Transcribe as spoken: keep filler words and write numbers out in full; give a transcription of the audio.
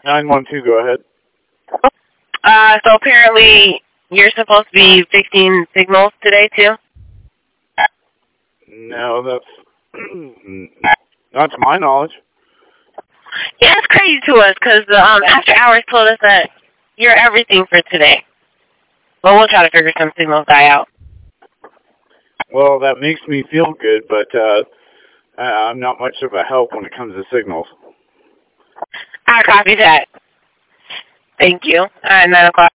nine one two, go ahead. Uh, so apparently you're supposed to be fixing signals today, too? No, that's not to my knowledge. Yeah, it's crazy to us, because um, After Hours told us that you're everything for today. Well, we'll try to figure some signals die out. Well, that makes me feel good, but uh, I'm not much of a help when it comes to signals. I copy that. Thank you. All right, nine o'clock.